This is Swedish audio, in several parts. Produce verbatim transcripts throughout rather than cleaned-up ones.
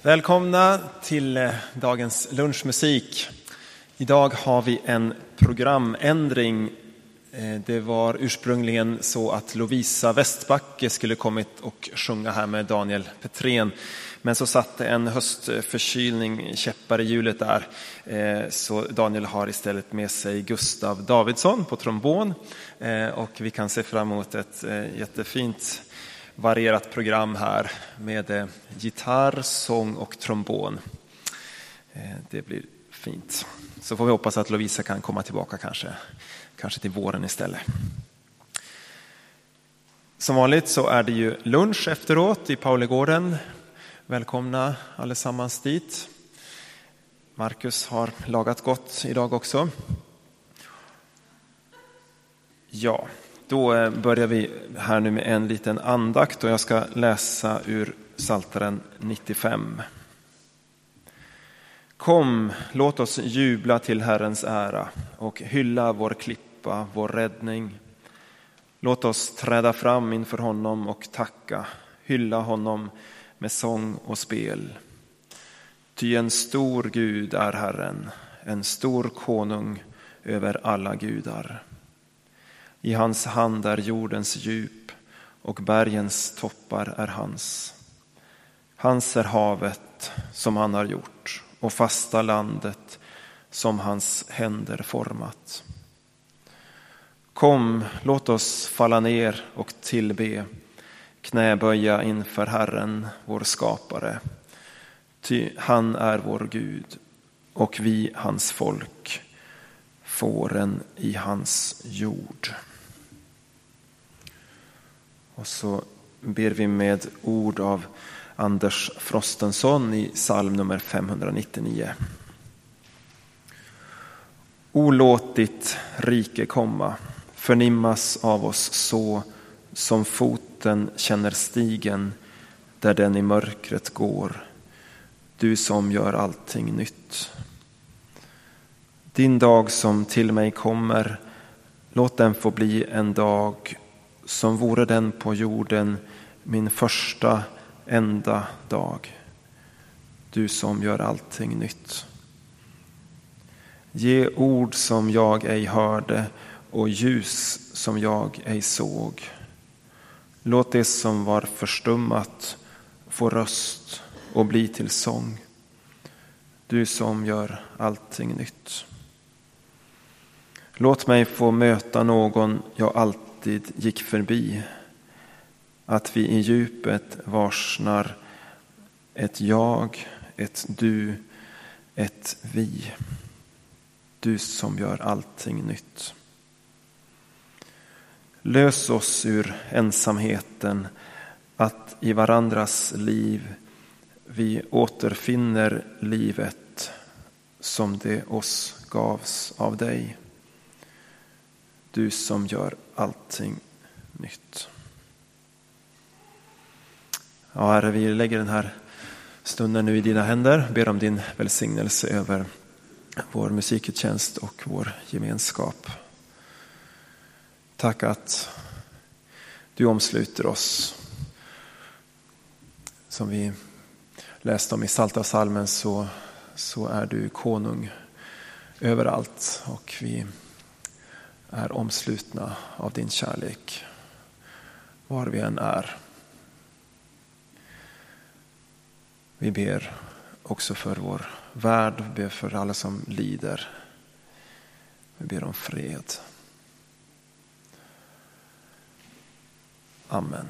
Välkomna till dagens lunchmusik. Idag har vi en programändring. Det var ursprungligen så att Lovisa Westbacke skulle kommit och sjunga här med Daniel Petrén. Men så satte en höstförkylning käppar i hjulet där. Så Daniel har istället med sig Gustav Davidsson på trombon. Och vi kan se fram emot ett jättefint varierat program här med gitarr, sång och trombon. Det blir fint. Så får vi hoppas att Lovisa kan komma tillbaka kanske, kanske till våren istället. Som vanligt så är det ju lunch efteråt i Paulegården. Välkomna allesammans dit. Marcus har lagat gott idag också. Ja, då börjar vi här nu med en liten andakt och jag ska läsa ur Psaltaren nittiofem. Kom, låt oss jubla till Herrens ära och hylla vår klippa, vår räddning. Låt oss träda fram inför honom och tacka, hylla honom med sång och spel. Ty en stor Gud är Herren, en stor konung över alla gudar. I hans hand är jordens djup och bergens toppar är hans. Hans är havet som han har gjort och fasta landet som hans händer format. Kom, låt oss falla ner och tillbe, knäböja inför Herren, vår skapare. Ty han är vår Gud och vi hans folk, fåren i hans jord. Och så ber vi med ord av Anders Frostenson i psalm nummer femhundranittionio. O låt ditt rike komma, förnimmas av oss så som foten känner stigen där den i mörkret går, du som gör allting nytt. Din dag som till mig kommer, låt den få bli en dag som vore den på jorden min första enda dag, du som gör allting nytt. Ge ord som jag ej hörde och ljus som jag ej såg. Låt det som var förstummat få röst och bli till sång, du som gör allting nytt. Låt mig få möta någon jag alltid gick förbi, att vi i djupet varsnar ett jag, ett du, ett vi, du som gör allting nytt. Lös oss ur ensamheten, att i varandras liv vi återfinner livet som det oss gavs av dig, du som gör allting nytt. Ja, Herre, vi lägger den här stunden nu i dina händer, ber om din välsignelse över vår musikutjänst och vår gemenskap. Tack att du omsluter oss. Som vi läste om i Psaltarpsalmen så, så är du konung överallt och vi är omslutna av din kärlek var vi än är. Vi ber också för vår värld, vi ber för alla som lider. Vi ber om fred. Amen.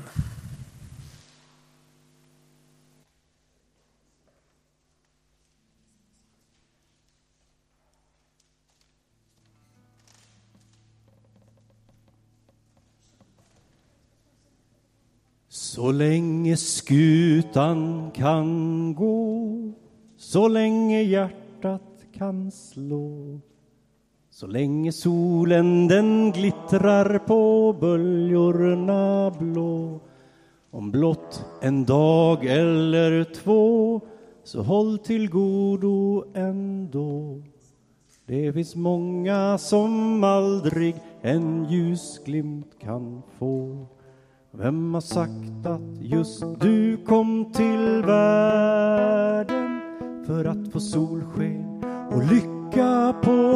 Så länge skutan kan gå, så länge hjärtat kan slå, så länge solen den glittrar på böljorna blå, om blott en dag eller två, så håll till godo ändå. Det finns många som aldrig en ljusglimt kan få. Vem har sagt att just du kom till världen för att få solsken och lycka på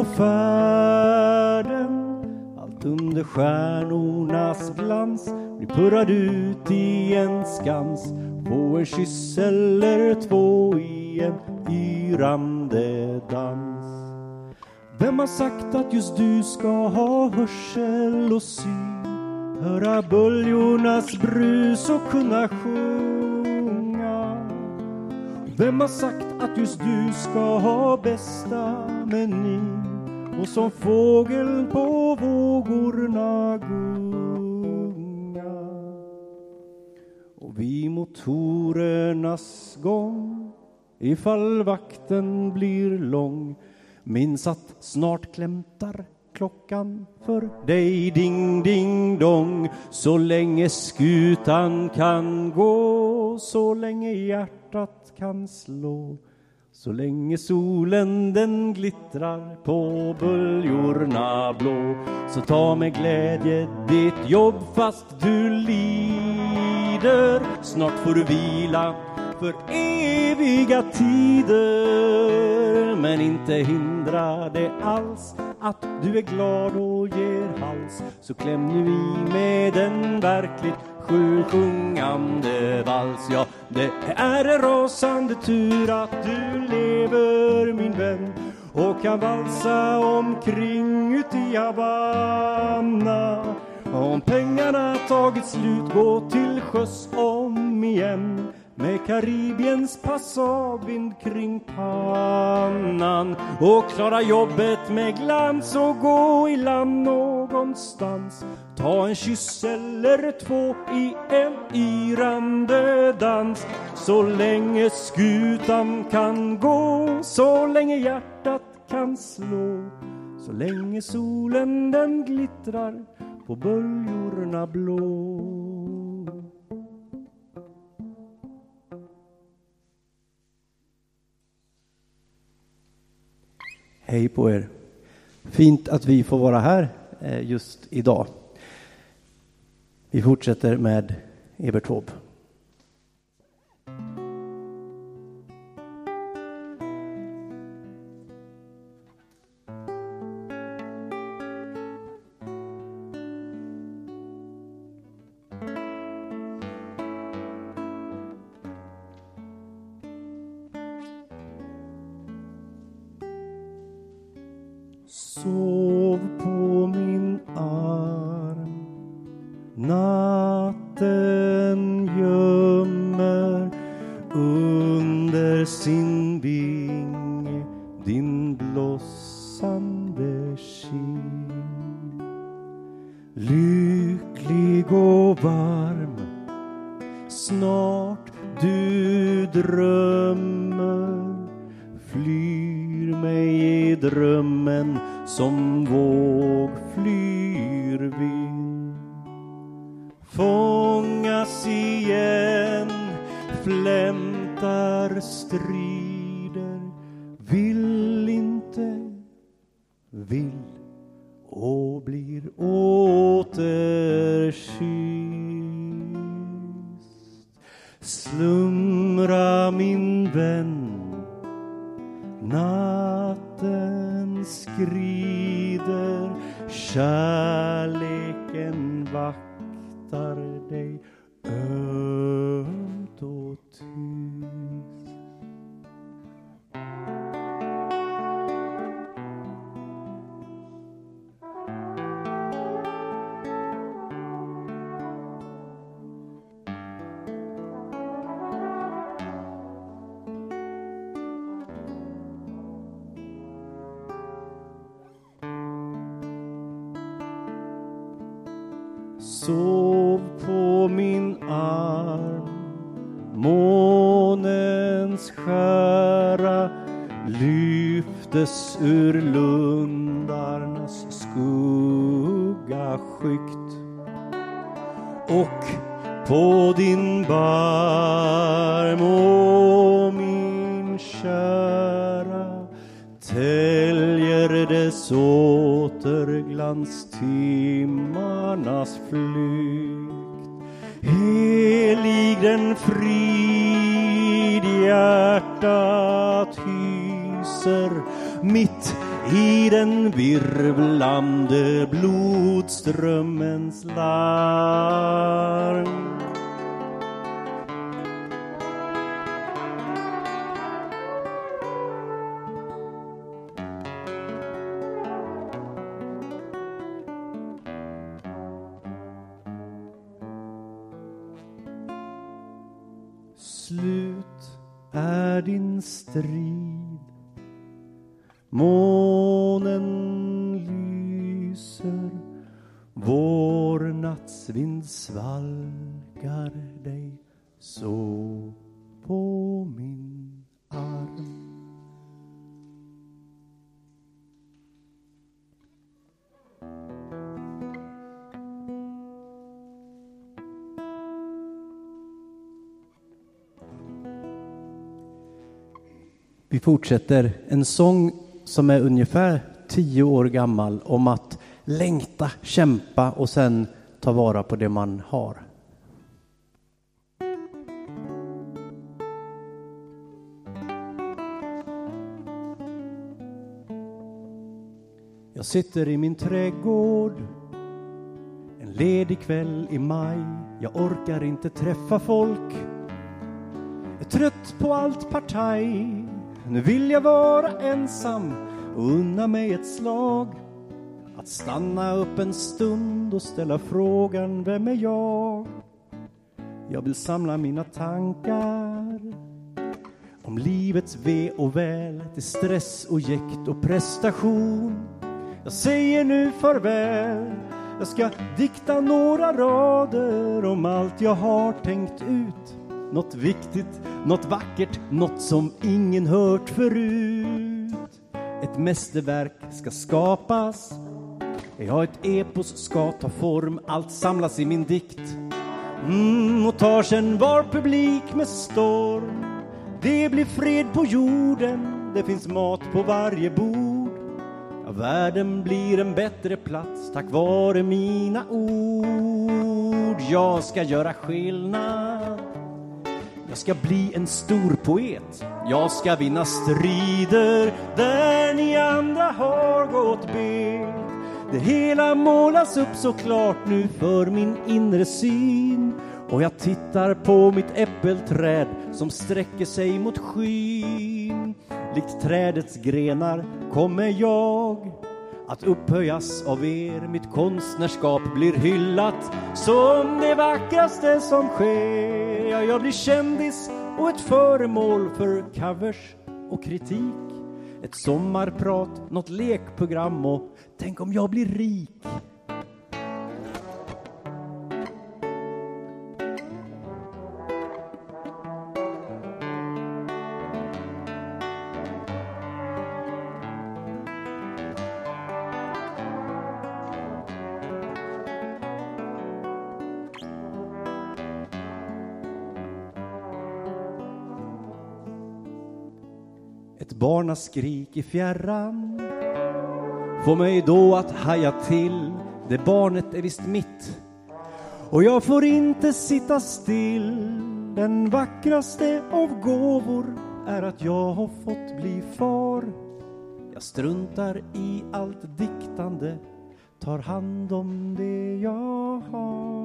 färden? Allt under stjärnornas glans blir purrad ut i en skans, på en kyss eller två i en yrande dans. Vem har sagt att just du ska ha hörsel och syn, höra böljornas brus och kunna sjunga? Vem har sagt att just du ska ha bästa menyn och som fågel på vågorna gunga? Och vid motorernas gång, ifall vakten blir lång, minns att snart klämtar klockan för dig, ding ding dong. Så länge skutan kan gå, så länge hjärtat kan slå, så länge solen den glittrar på böljorna blå. Så ta med glädje ditt jobb fast du lider, snart får du vila för eviga tider. Men inte hindrar det alls att du är glad och ger hals, så kläm nu i med en verkligt sjusjungande vals. Ja, det är en rasande tur att du lever, min vän, och kan valsa omkring ut i Havanna. Om pengarna tagit slut, gå till sjöss om igen, med Karibiens passagvind kring pannan, och klara jobbet med glans och gå i land någonstans. Ta en kyss eller två i en yrande dans, så länge skutan kan gå, så länge hjärtat kan slå, så länge solen den glittrar på böljorna blå. Hej på er. Fint att vi får vara här just idag. Vi fortsätter med Evert Taube. Sov på min arm, natten gömmer under sin vinge din blossande kin. Lycklig och varm, snart du drömmer, flyr mig i drömmen som våg flyr vind. Fångas igen, flämtar strider, vill inte, vill och blir återkyst. Slumra min vän, natten skrider, kärleken vaktar dig ömt och tyst. Sov på min arm, månens skära lyftes ur lundarnas skugga skikt, och på din barm, å min kära, täljer dess återglans timmarnas flykt. Helig den frid hjärtat hyser, mitt i den virvlande blodströmmens larm. Slut är din strid, månen lyser, vår nattsvind svalkar dig så på min arm. Vi fortsätter en sång som är ungefär tio år gammal om att längta, kämpa och sen ta vara på det man har. Jag sitter i min trädgård en ledig kväll i maj. Jag orkar inte träffa folk, jag är trött på allt partaj. Nu vill jag vara ensam och unna mig ett slag. Att stanna upp en stund och ställa frågan, vem är jag? Jag vill samla mina tankar om livets ve och väl, till stress och jäkt och prestation. Jag säger nu farväl, jag ska dikta några rader om allt jag har tänkt ut. Något viktigt, något vackert, något som ingen hört förut. Ett mästerverk ska skapas, ja, ett epos ska ta form. Allt samlas i min dikt mm, och tar sen var publik med storm. Det blir fred på jorden, det finns mat på varje bord. Ja, världen blir en bättre plats tack vare mina ord. Jag ska göra skillnad, jag ska bli en stor poet. Jag ska vinna strider där ni andra har gått bet. Det hela målas upp så klart nu för min inre syn. Och jag tittar på mitt äppelträd som sträcker sig mot skyn. Likt trädets grenar kommer jag att upphöjas av er. Mitt konstnärskap blir hyllat som det vackraste som sker. Ja, jag blir kändis och ett föremål för covers och kritik. Ett sommarprat, något lekprogram och tänk om jag blir rik. Ett barnaskrik i fjärran får mig då att haja till. Det barnet är visst mitt och jag får inte sitta still. Den vackraste av gåvor är att jag har fått bli far. Jag struntar i allt diktande, tar hand om det jag har.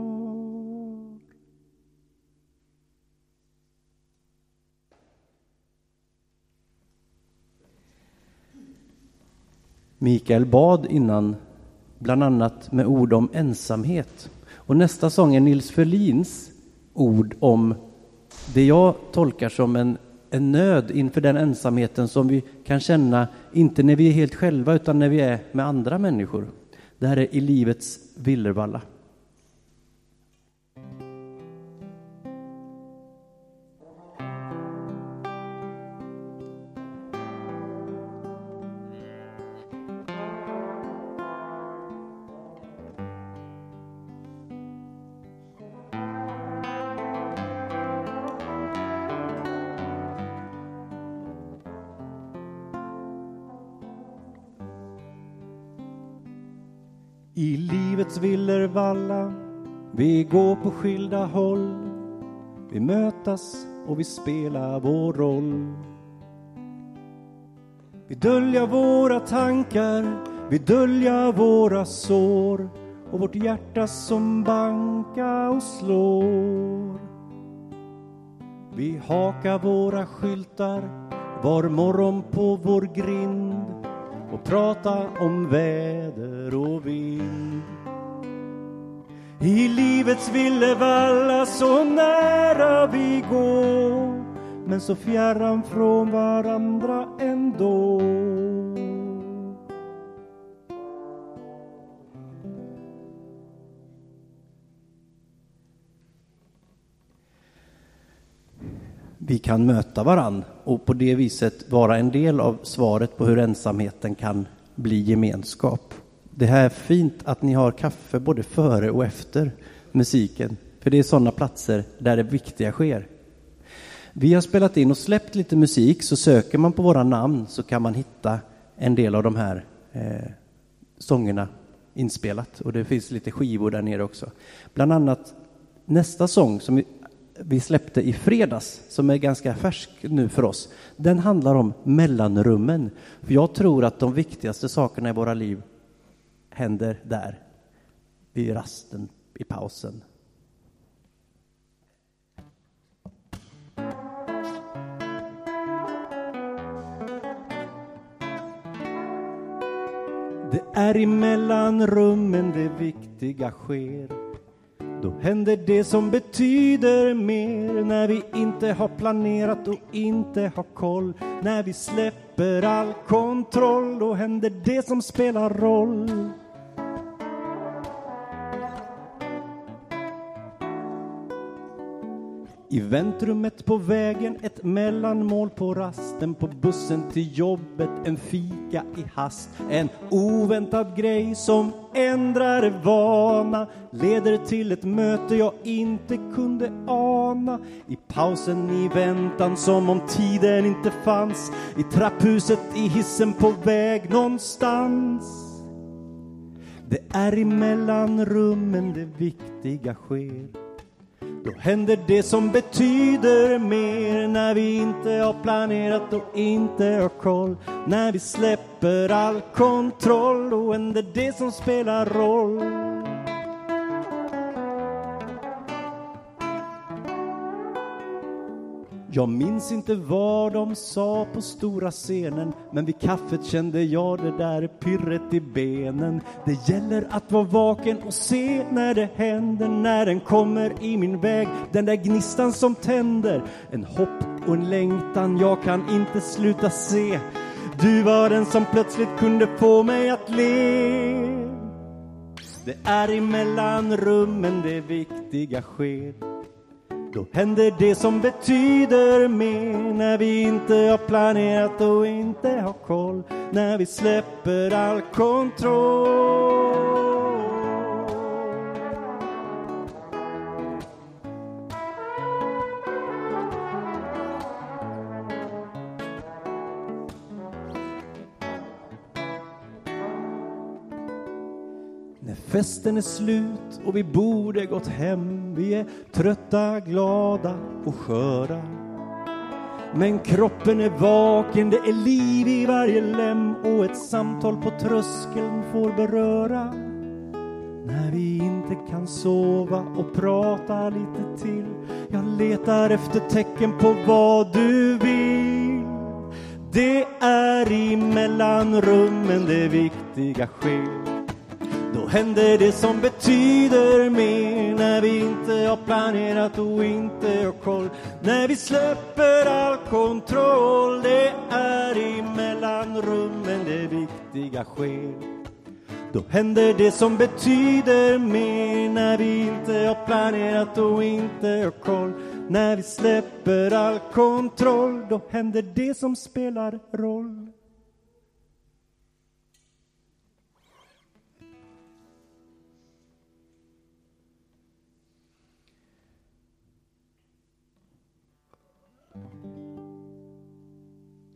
Mikael bad innan, bland annat med ord om ensamhet. Och nästa sång är Nils Ferlins ord om det jag tolkar som en, en nöd inför den ensamheten som vi kan känna, inte när vi är helt själva utan när vi är med andra människor. Det här är I livets villervalla. I livets villervalla Vi går på skilda håll, vi mötas och vi spelar vår roll. Vi döljer våra tankar, vi döljer våra sår och vårt hjärta som bankar och slår. Vi hakar våra skyltar var morgon på vår grind och pratar om väder och vind. I livets villevalla så nära vi går, men så fjärran från varandra ändå. Vi kan möta varann och på det viset vara en del av svaret på hur ensamheten kan bli gemenskap. Det här är fint att ni har kaffe både före och efter musiken. För det är sådana platser där det viktiga sker. Vi har spelat in och släppt lite musik, så söker man på våra namn så kan man hitta en del av de här eh, sångerna inspelat. Och det finns lite skivor där nere också. Bland annat nästa sång som vi, vi släppte i fredags, som är ganska färsk nu för oss. Den handlar om mellanrummen. För jag tror att de viktigaste sakerna i våra liv händer där, vid rasten, i pausen. Det är i mellanrummen det viktiga sker. Då händer det som betyder mer. När vi inte har planerat och inte har koll. När vi släpper all kontroll, då händer det som spelar roll. I väntrummet på vägen, ett mellanmål på rasten, på bussen till jobbet, en fika i hast. En oväntad grej som ändrar vana, leder till ett möte jag inte kunde ana. I pausen, i väntan, som om tiden inte fanns. I trapphuset, i hissen på väg någonstans. Det är i mellanrummen det viktiga sker. Då händer det som betyder mer. När vi inte har planerat och inte har koll. När vi släpper all kontroll, då händer det som spelar roll. Jag minns inte vad de sa på stora scenen, men vid kaffet kände jag det där pirret i benen. Det gäller att vara vaken och se när det händer, när den kommer i min väg. Den där gnistan som tänder, en hopp och en längtan jag kan inte sluta se. Du var den som plötsligt kunde få mig att le. Det är i mellanrummen det viktiga sker. Då händer det som betyder mer. När vi inte har planerat och inte har koll. När vi släpper all kontroll. När festen är slut och vi borde gått hem. Vi är trötta, glada och sköra. Men kroppen är vaken, det är liv i varje lem. Och ett samtal på tröskeln får beröra. När vi inte kan sova och prata lite till. Jag letar efter tecken på vad du vill. Det är i mellanrummen det viktiga sker. Då händer det som betyder mer. När vi inte har planerat och inte har koll. När vi släpper all kontroll. Det är i mellanrummen det viktiga sker. Då händer det som betyder mer. När vi inte har planerat och inte har koll. När vi släpper all kontroll. Då händer det som spelar roll.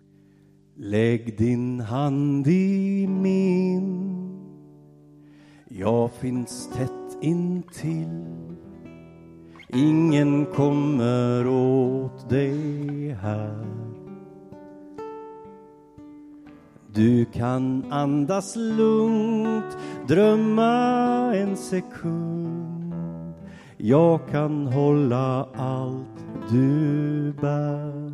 Lägg din hand i min. Jag finns tätt intill. Ingen kommer åt dig här. Du kan andas lugnt, drömma en sekund. Jag kan hålla allt du bär.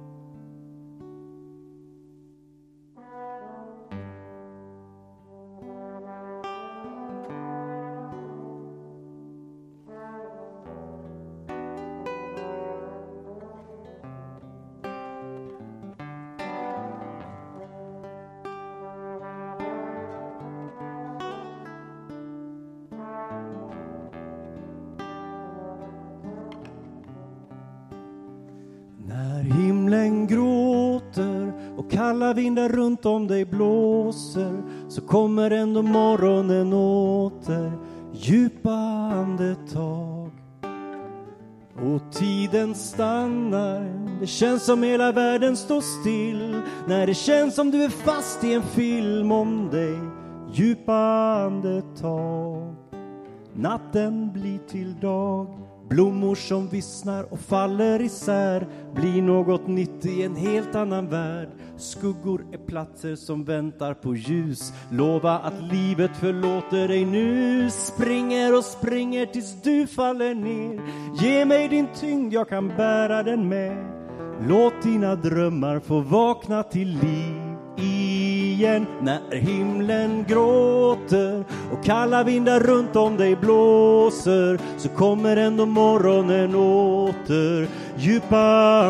När himlen gråter och kalla vindar runt om dig blåser, så kommer ändå morgonen åter, djupa andetag. Och tiden stannar, det känns som hela världen står still. När det känns som du är fast i en film om dig, djupa andetag. Natten blir till dag, blommor som vissnar och faller isär, blir något nytt i en helt annan värld. Skuggor är platser som väntar på ljus. Lova att livet förlåter dig nu. Springer och springer tills du faller ner. Ge mig din tyngd, jag kan bära den med. Låt dina drömmar få vakna till liv igen. När himlen gråter och kalla vindar runt om dig blåser, så kommer ändå morgonen åter, djupa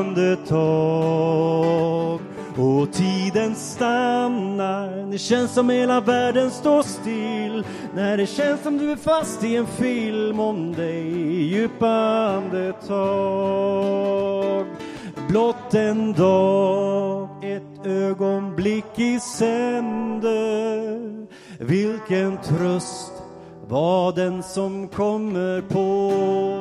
andetag. Och tiden stannar, det känns som hela världen står still. När det känns som du är fast i en film om dig, djupa andetag. Blott en dag, ett ögonblick i sänder. Vilken tröst var den som kommer på.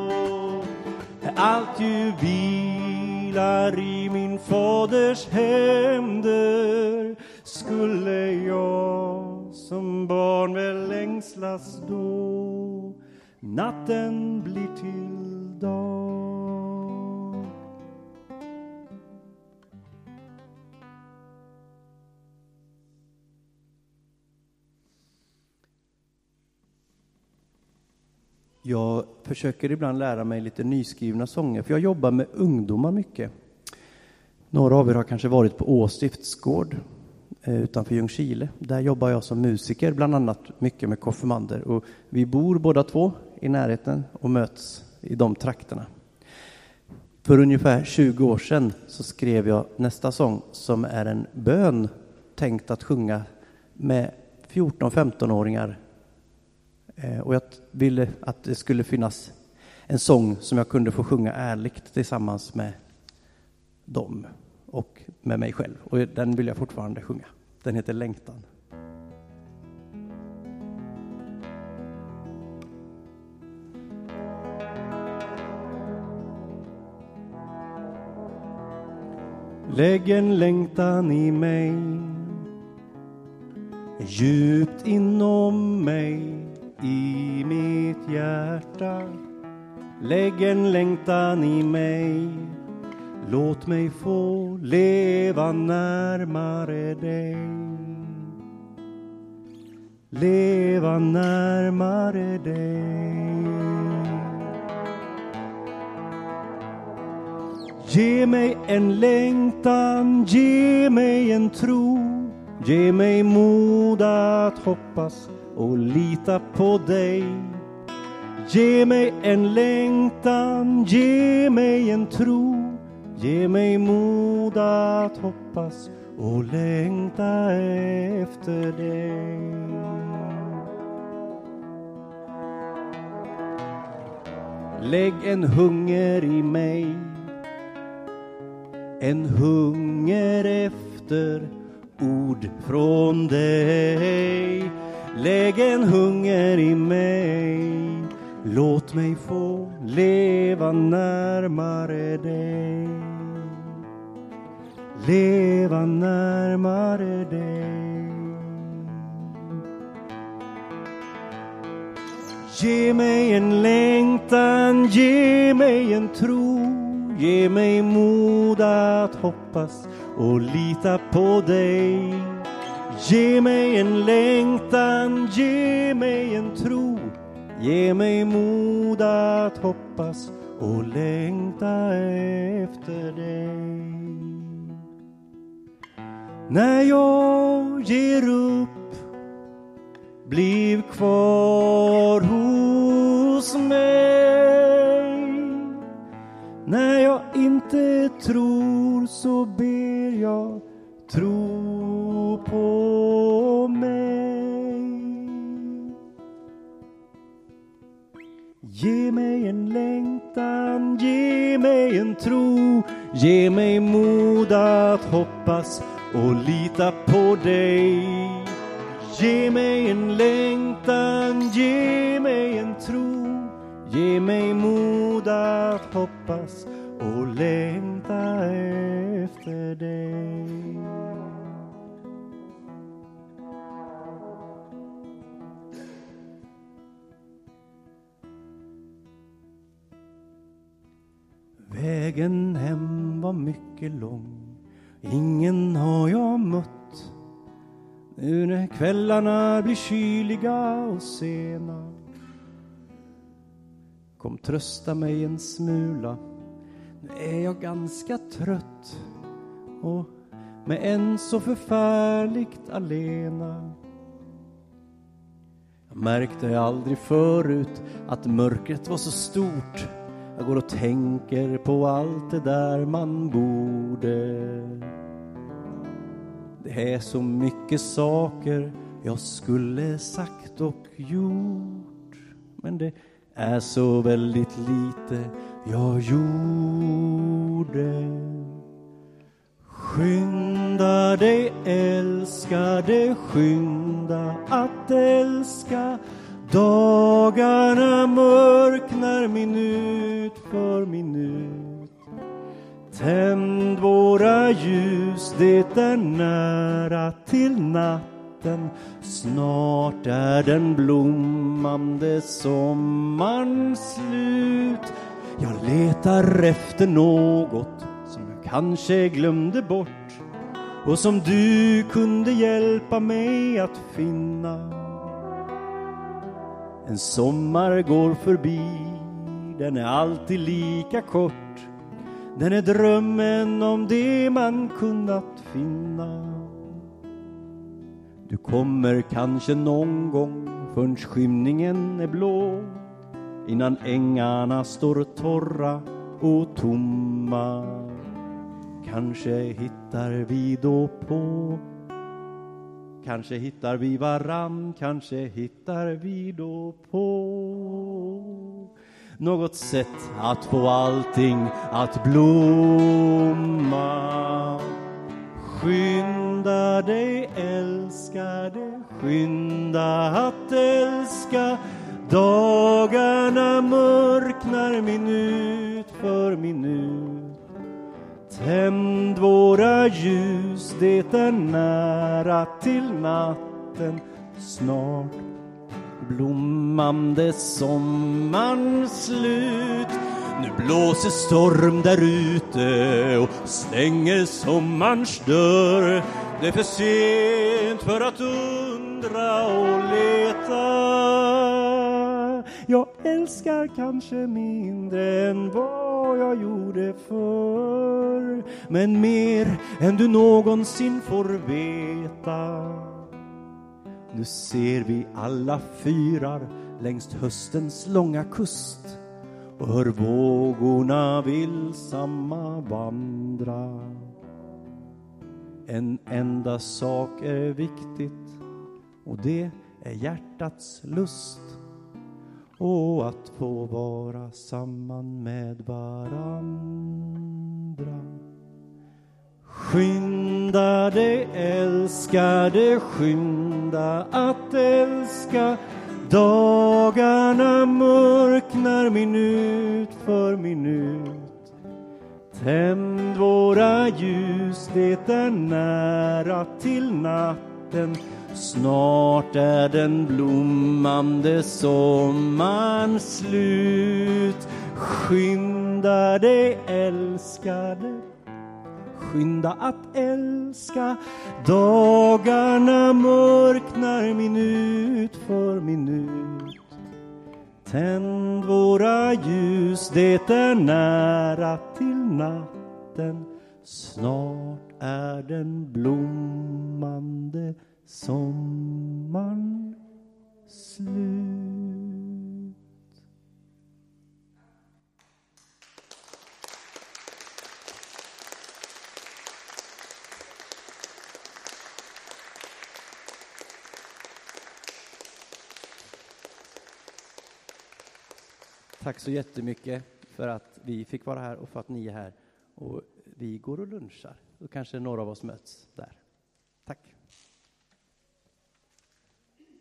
Allt ju vilar i min faders händer. Skulle jag som barn väl längslas då, natten blir till dag. Jag försöker ibland lära mig lite nyskrivna sånger, för jag jobbar med ungdomar mycket. Några av er har kanske varit på Åstiftsgård utanför Ljungskile. Där jobbar jag som musiker, bland annat mycket med konfirmander. Och vi bor båda två i närheten och möts i de trakterna. För ungefär tjugo år sedan så skrev jag nästa sång, som är en bön tänkt att sjunga med fjorton-femton-åringar. Och jag ville att det skulle finnas en sång som jag kunde få sjunga ärligt tillsammans med dem och med mig själv. Och den vill jag fortfarande sjunga. Den heter Längtan. Lägg en längtan i mig, djupt inom mig, i mitt hjärta. Lägg en längtan i mig, låt mig få leva närmare dig. Leva närmare dig. Ge mig en längtan, ge mig en tro, ge mig mod att hoppas och lita på dig. Ge mig en längtan, ge mig en tro, ge mig mod att hoppas och längta efter dig. Lägg en hunger i mig, en hunger efter ord från dig. Lägg en hunger i mig, låt mig få leva närmare dig. Leva närmare dig. Ge mig en längtan, ge mig en tro, ge mig mod att hoppas och lita på dig. Ge mig en längtan, ge mig en tro, ge mig mod att hoppas och längta efter dig. När jag ger upp, bliv kvar hos mig. När jag inte tror så ber jag, tro på mig. Ge mig en längtan, ge mig en tro, ge mig mod att hoppas och lita på dig. Ge mig en längtan, ge mig en tro, ge mig mod att hoppas och längta efter dig. Vägen hem var mycket lång, ingen har jag mött. Nu när kvällarna blir kyliga och sena, kom trösta mig en smula. Nu är jag ganska trött och med en så förfärligt alena. Jag märkte aldrig förut att mörkret var så stort. Jag går och tänker på allt det där man borde. Det är så mycket saker jag skulle sagt och gjort, men det är så väldigt lite jag gjorde. Skynda dig älskade, skynda att älska. Dagarna mörknar minut för minut. Tänd våra ljus, det är nära till natten. Snart är den blommande sommaren slut. Jag letar efter något som jag kanske glömde bort och som du kunde hjälpa mig att finna. En sommar går förbi, den är alltid lika kort. Den är drömmen om det man kunnat finna. Du kommer kanske någon gång förrän skymningen är blå, innan ängarna står torra och tomma. Kanske hittar vi då på, kanske hittar vi varann, kanske hittar vi då på något sätt att få allting att blomma. Skynda dig älskade, skynda att älska. Dagarna mörknar minut för minut. Tänd våra ljus, det är nära till natten. Snart blommande sommaren slut. Nu blåser storm där ute och stänger sommarns dörr. Det är för sent för att undra och leta. Jag älskar kanske mindre än vad jag gjorde förr, men mer än du någonsin får veta. Nu ser vi alla fyrar längs höstens långa kust och hör vågorna villsamma vandra. En enda sak är viktigt, och det är hjärtats lust och att få vara samman med varandra. Skynda dig älskade, skynda att älska. Dagarna mörknar minut för minut. Tänd våra ljus, det är nära till natten. Snart är den blommande sommaren slut. Skynda dig älskade, skynda att älska. Dagarna mörknar minut för minut. Tänd våra ljus, det är nära till natten. Snart är den blommande sommaren slut. Tack så jättemycket för att vi fick vara här och för att ni är här. Och vi går och lunchar. Då kanske några av oss möts där.